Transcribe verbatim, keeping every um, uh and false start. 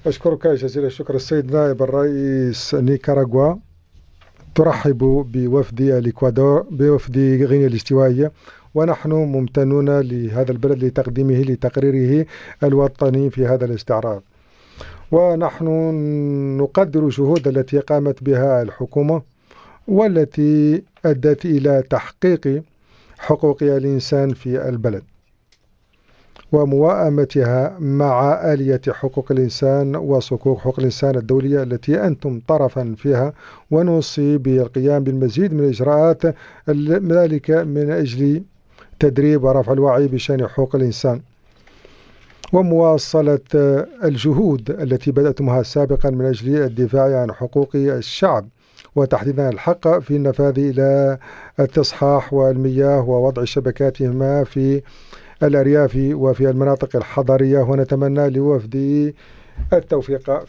أشكرك جزيل الشكر السيد نائب الرئيس. نيكاراغوا ترحب بوفد الإكوادور بوفد غينيا الاستوائية، ونحن ممتنون لهذا البلد لتقديمه لتقريره الوطني في هذا الاستعراض. ونحن نقدر الجهود التي قامت بها الحكومة والتي أدت إلى تحقيق حقوق الإنسان في البلد ومواءمتها مع آلية حقوق الإنسان وصكوك حقوق الإنسان الدولية التي أنتم طرفا فيها، ونوصي بالقيام بالمزيد من الإجراءات، ذلك من أجل تدريب ورفع الوعي بشأن حقوق الإنسان ومواصلة الجهود التي بدأتمها سابقا من أجل الدفاع عن حقوق الشعب وتحديدا الحق في النفاذ إلى التصحاح والمياه ووضع شبكاتهما في الأرياف وفي المناطق الحضرية، ونتمنى لوفد التوفيق.